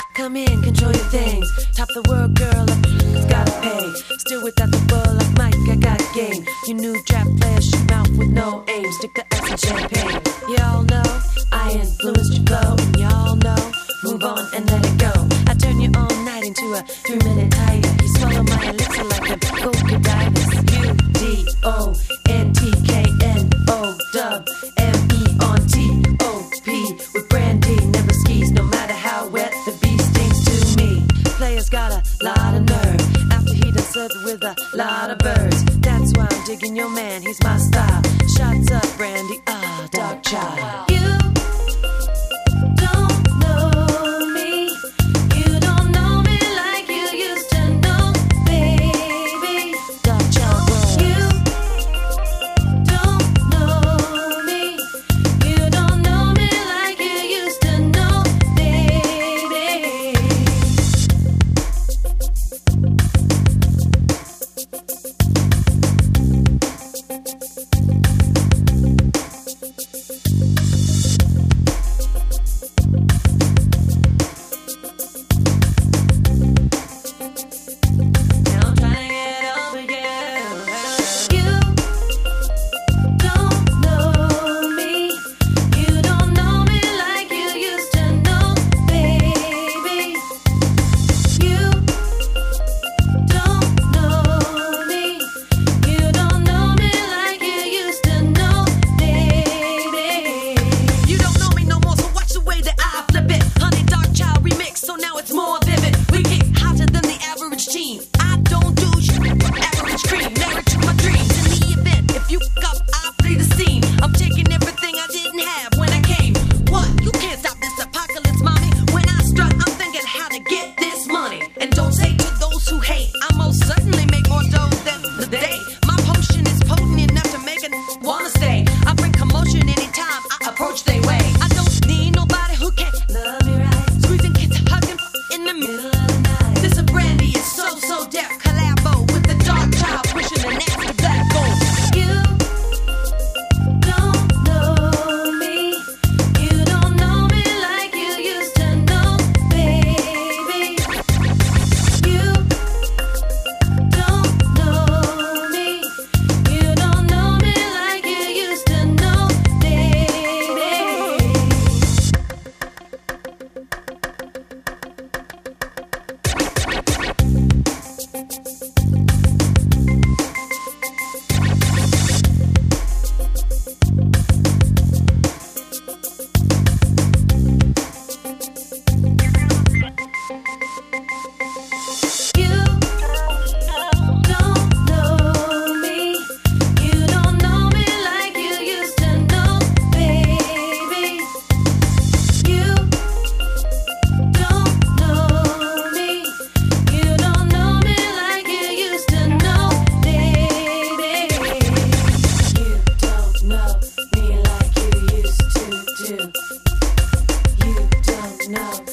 Come in, control your things. Top the world, girl, it's gotta pay. Still without the ball like Mike, I got game. You new draft player, shoot mouth with no aim. Stick the ice and champagne. Y'all know I influenced your flow, and y'all know move on and let it go. I turn you all night into a 3-minute tiger. You swallow my elixir like a gold divers. UDONTKNO-MEONTOP with brandy, never skis, no matter how wet the bee stings to me. Player's got a lot of nerve after he done served with a lot of birds. That's why I'm digging your man, he's my style. Shots up, brandy, dark child. You don't know me. You don't know me like you used to know, baby. Dark child, you don't know me. You don't know me like you used to know, baby. Now I'm trying to get over you. You don't know me. You don't know me like you used to know, baby. You don't know me. You don't know me like you used to know, baby. You don't know me no more, so watch the way that I flip it. Honey, dark child remix, so now it's more vivid. We get hotter than the average teen. I don't do average cream, married to my dreams. In the event, if you fuck up, I flee the scene. I'm taking everything I didn't have when I came. What? You can't stop this apocalypse, mommy. When I strut, I'm thinking how to get this money. And don't say to those who hate, I most certainly make more dough than the day. My potion is potent enough to make a wanna stay. I bring commotion anytime I approach they way. I don't need nobody who can love me right. Squeezing kids, hugging in the middle of the night. This a brandy is so deaf. Collabo with the dark child pushing the nasty black gold. You don't know me. You don't know me like you used to know, baby. You don't know me. You don't know me like you used to know, baby. You don't know me. You don't know me like you used to know, baby. You don't know me. You don't know me like you used to know, baby. You don't know me like you used to do. You don't know